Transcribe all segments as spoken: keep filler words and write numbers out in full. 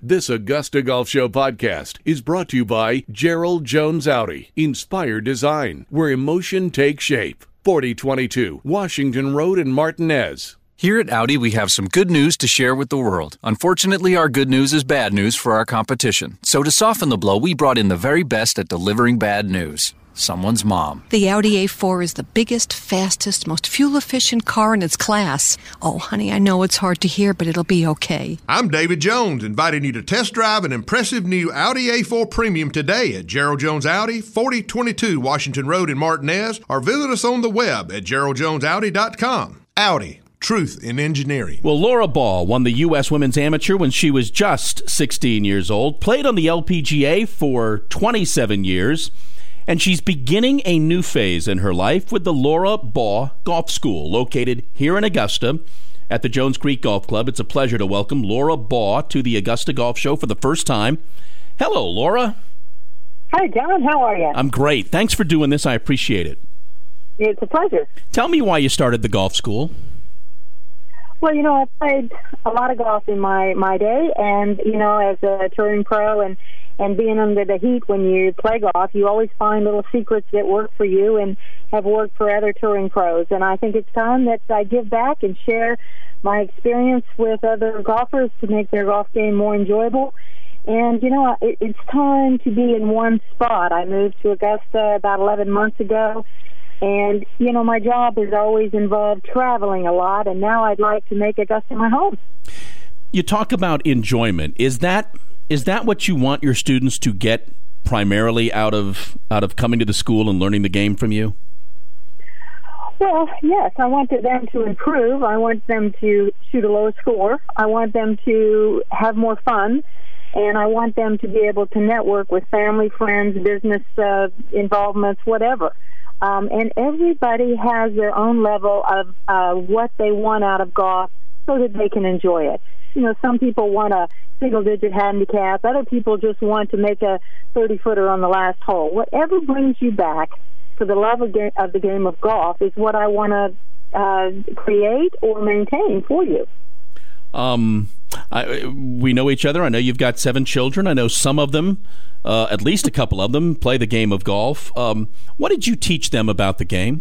This Augusta Golf Show podcast is brought to you by Gerald Jones Audi. Inspire design, where emotion takes shape. forty twenty-two Washington Road in Martinez. Here at Audi, we have some good news to share with the world. Unfortunately, our good news is bad news for our competition. So to soften the blow, we brought in the very best at delivering bad news. Someone's mom. The Audi A four is the biggest, fastest, most fuel-efficient car in its class. Oh, honey, I know it's hard to hear, but it'll be okay. I'm David Jones, inviting you to test drive an impressive new Audi A four Premium today at Gerald Jones Audi, forty twenty-two Washington Road in Martinez, or visit us on the web at gerald jones audi dot com. Audi. Truth in engineering. Well, Laura Ball won the U S Women's Amateur when she was just sixteen years old, played on the L P G A for twenty-seven years, and she's beginning a new phase in her life with the Laura Ball Golf School, located here in Augusta at the Jones Creek Golf Club. It's a pleasure to welcome Laura Ball to the Augusta Golf Show for the first time. Hello, Laura. Hi, John. How are you? I'm great. Thanks for doing this. I appreciate it. It's a pleasure. Tell me why you started the golf school. Well, you know, I played a lot of golf in my, my day, and, you know, as a touring pro and, and being under the heat when you play golf, you always find little secrets that work for you and have worked for other touring pros. And I think it's time that I give back and share my experience with other golfers to make their golf game more enjoyable. And, you know, it, it's time to be in one spot. I moved to Augusta about eleven months ago. And, you know, my job has always involved traveling a lot, and now I'd like to make Augusta my home. You talk about enjoyment. Is that is that what you want your students to get primarily out of out of coming to the school and learning the game from you? Well, yes. I want them to improve. I want them to shoot a low score. I want them to have more fun. And I want them to be able to network with family, friends, business uh, involvements, whatever. Um, and everybody has their own level of uh, what they want out of golf so that they can enjoy it. You know, some people want a single-digit handicap. Other people just want to make a thirty-footer on the last hole. Whatever brings you back to the love of, ga- of the game of golf is what I want to uh, create or maintain for you. Um, I, we know each other. I know you've got seven children. I know some of them, uh, at least a couple of them, play the game of golf. Um, what did you teach them about the game?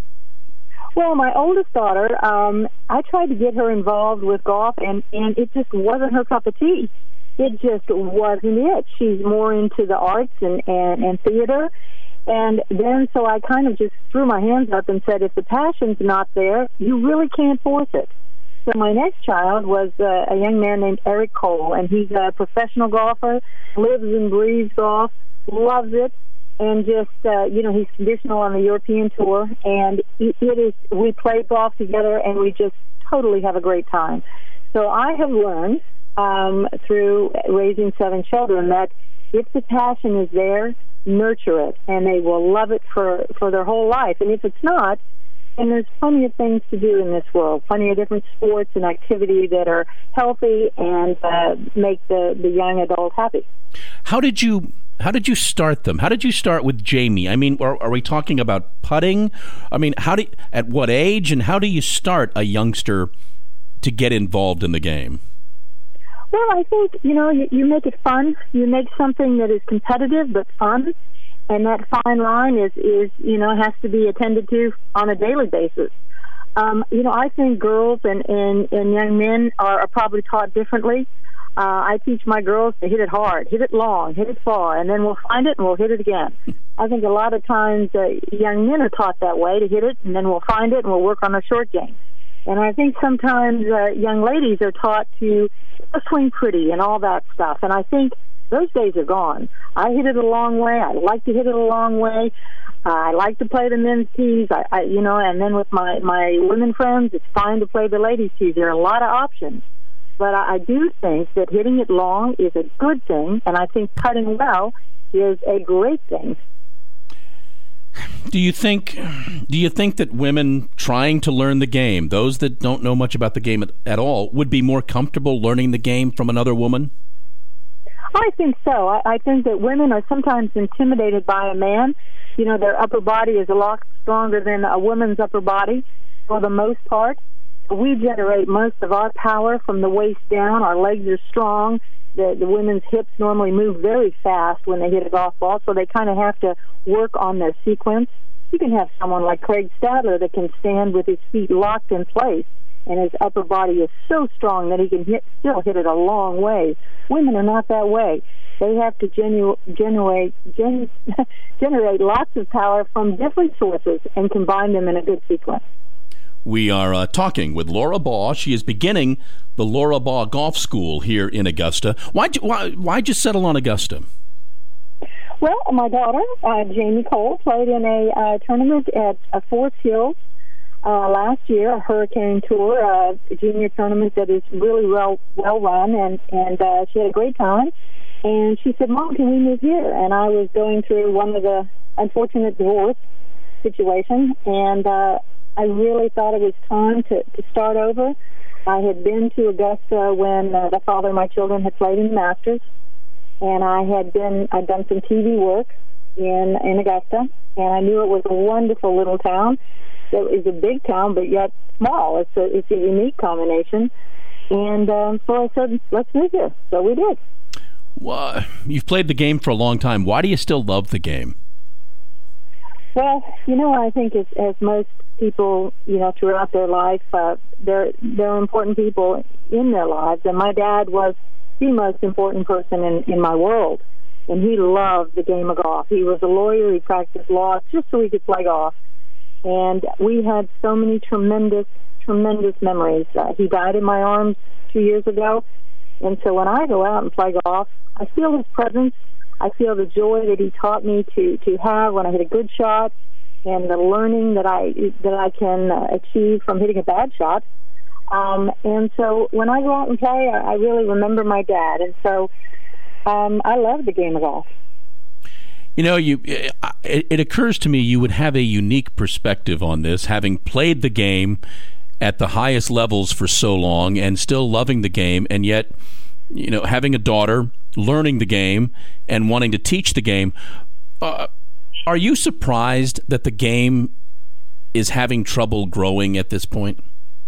Well, my oldest daughter, um, I tried to get her involved with golf, and, and it just wasn't her cup of tea. It just wasn't it. She's more into the arts and, and, and theater. And then so I kind of just threw my hands up and said, if the passion's not there, you really can't force it. So my next child was uh, a young man named Eric Cole, and he's a professional golfer, lives and breathes golf, loves it, and just, uh, you know, he's conditional on the European Tour, and it, it is, we play golf together, and we just totally have a great time. So I have learned um, through raising seven children that if the passion is there, nurture it, and they will love it for, for their whole life. And if it's not, and there's plenty of things to do in this world, plenty of different sports and activity that are healthy and uh, make the, the young adult happy. How did you how did you start them? How did you start with Jamie? I mean, are, are we talking about putting? I mean, how do at what age and how do you start a youngster to get involved in the game? Well, I think, you know, you, you make it fun. You make something that is competitive but fun. And that fine line is, is, you know, has to be attended to on a daily basis. Um, you know, I think girls and, and, and young men are, are probably taught differently. Uh, I teach my girls to hit it hard, hit it long, hit it far, and then we'll find it and we'll hit it again. I think a lot of times uh, young men are taught that way, to hit it, and then we'll find it and we'll work on our short game. And I think sometimes uh, young ladies are taught to swing pretty and all that stuff. And I think those days are gone. I hit it a long way. I like to hit it a long way. Uh, I like to play the men's tees. I, I, you know, and then with my, my women friends, it's fine to play the ladies' tees. There are a lot of options. But I, I do think that hitting it long is a good thing, and I think putting well is a great thing. Do you think do you think that women trying to learn the game, those that don't know much about the game at, at all, would be more comfortable learning the game from another woman? I think so. I, I think that women are sometimes intimidated by a man. You know, their upper body is a lot stronger than a woman's upper body for the most part. we generate most of our power from the waist down. Our legs are strong. The, the women's hips normally move very fast when they hit a golf ball, so they kind of have to work on their sequence. You can have someone like Craig Stadler that can stand with his feet locked in place, and his upper body is so strong that he can hit, still hit it a long way. Women are not that way. They have to genu- generate gen- generate lots of power from different sources and combine them in a good sequence. We are uh, talking with Laura Baugh. She is beginning the Laura Baugh Golf School here in Augusta. Why'd you, why, why'd you settle on Augusta? Well, my daughter, uh, Jamie Cole, played in a uh, tournament at uh, Forest Hills uh, last year, a Hurricane Tour, uh, a junior tournament that is really well well run, and, and uh, she had a great time. And she said, Mom, can we move here? And I was going through one of the unfortunate divorce situations, and uh, I really thought it was time to, to start over. I had been to Augusta when uh, the father of my children had played in the Masters, and I had been, I'd done some T V work in, in Augusta, and I knew it was a wonderful little town. It was a big town, but yet small. It's a, it's a unique combination. And um, so I said, let's move here. So we did. Well, you've played the game for a long time. Why do you still love the game? Well, you know, I think as, as most people, you know, throughout their life, uh, they're, they're important people in their lives. And my dad was the most important person in, in my world. And he loved the game of golf. He was a lawyer. He practiced law just so he could play golf. And we had so many tremendous, tremendous memories. Uh, he died in my arms two years ago. And so when I go out and play golf, I feel his presence. I feel the joy that he taught me to, to have when I hit a good shot, and the learning that I that I can uh, achieve from hitting a bad shot. Um, and so when I go out and play, I, I really remember my dad. And so um, I love the game of golf. You know, you it, it occurs to me you would have a unique perspective on this, having played the game at the highest levels for so long and still loving the game, and yet, you know, having a daughter, learning the game, and wanting to teach the game. Uh, are you surprised that the game is having trouble growing at this point?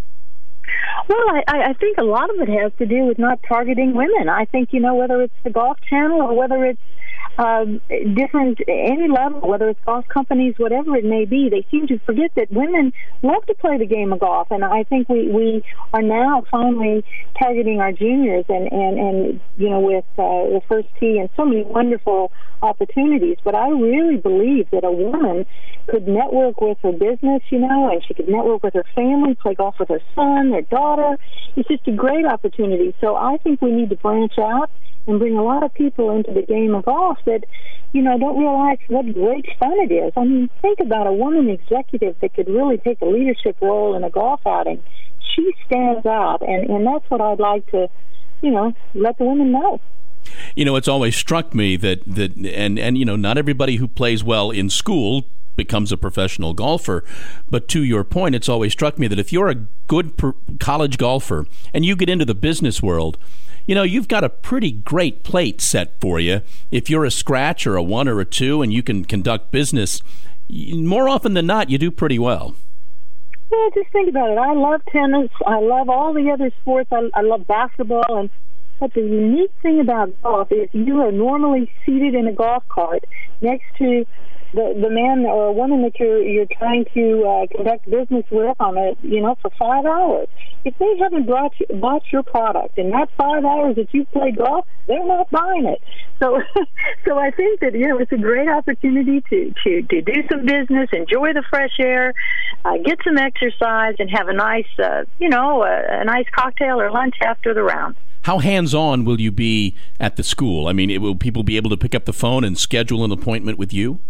Well, I, I think a lot of it has to do with not targeting women. I think, you know, whether it's the Golf Channel or whether it's Um, different, any level, whether it's golf companies, whatever it may be, they seem to forget that women love to play the game of golf. And I think we, we are now finally targeting our juniors and, and, and you know, with uh, the First Tee and so many wonderful opportunities. But I really believe that a woman could network with her business, you know, and she could network with her family, play golf with her son, their daughter. It's just a great opportunity. So I think we need to branch out and bring a lot of people into the game of golf that, you know, don't realize what great fun it is. I mean, think about a woman executive that could really take a leadership role in a golf outing. She stands out, and, and that's what I'd like to, you know, let the women know. You know, it's always struck me that, that and, and, you know, not everybody who plays well in school becomes a professional golfer. But to your point, it's always struck me that if you're a good per- college golfer and you get into the business world, you know, you've got a pretty great plate set for you. If you're a scratch or a one or a two and you can conduct business, more often than not, you do pretty well. Well, just think about it. I love tennis. I love all the other sports. I, I love basketball. And but the unique thing about golf is you are normally seated in a golf cart next to the the man or woman that you're you're trying to uh, conduct business with on a you know for five hours. If they haven't brought you, bought your product in that five hours that you've played golf, they're not buying it. So, so I think that you know it's a great opportunity to to to do some business, enjoy the fresh air, uh, get some exercise, and have a nice uh, you know a, a nice cocktail or lunch after the round. How hands-on will you be at the school? I mean, it, will people be able to pick up the phone and schedule an appointment with you?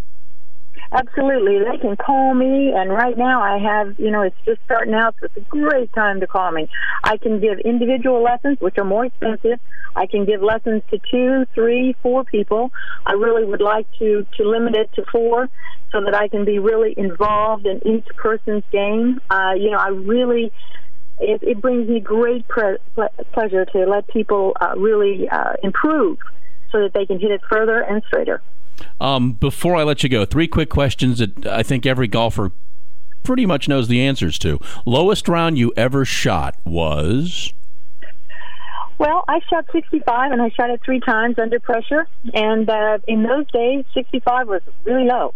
Absolutely. They can call me, and right now I have, you know, it's just starting out, so it's a great time to call me. I can give individual lessons, which are more expensive. I can give lessons to two, three, four people. I really would like to, to limit it to four so that I can be really involved in each person's game. Uh, you know, I really... It, it brings me great pre- ple- pleasure to let people uh, really uh, improve so that they can hit it further and straighter. Um, before I let you go, three quick questions that I think every golfer pretty much knows the answers to. Lowest round you ever shot was? Well, I shot sixty-five, and I shot it three times under pressure. And uh, in those days, sixty-five was really low.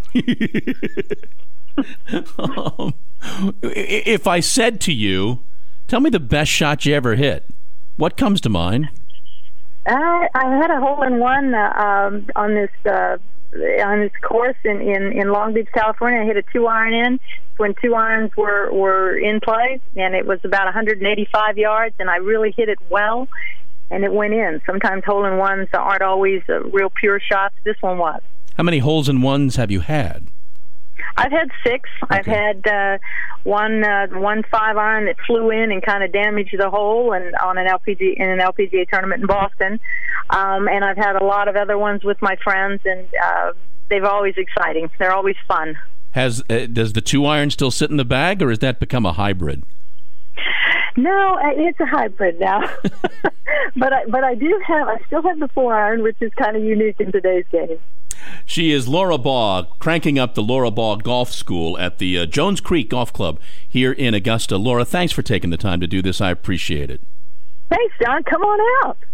um, if I said to you, tell me the best shot you ever hit, what comes to mind? I, I had a hole-in-one uh, um, on this uh, on this course in, in, in Long Beach, California. I hit a two-iron in when two irons were, were in play, and it was about one hundred eighty-five yards, and I really hit it well, and it went in. Sometimes hole-in-ones aren't always uh, real pure shots. This one was. How many holes-in-ones have you had? I've had six. Okay. I've had uh, one uh, one five iron that flew in and kind of damaged the hole, and on an L P G in an L P G A tournament in Boston. Um, and I've had a lot of other ones with my friends, and uh, they're always exciting. They're always fun. Has uh, does the two iron still sit in the bag, or has that become a hybrid? No, it's a hybrid now. but I, but I do have I still have the four iron, which is kind of unique in today's game. She is Laura Baugh, cranking up the Laura Baugh Golf School at the uh, Jones Creek Golf Club here in Augusta. Laura, thanks for taking the time to do this. I appreciate it. Thanks, John. Come on out.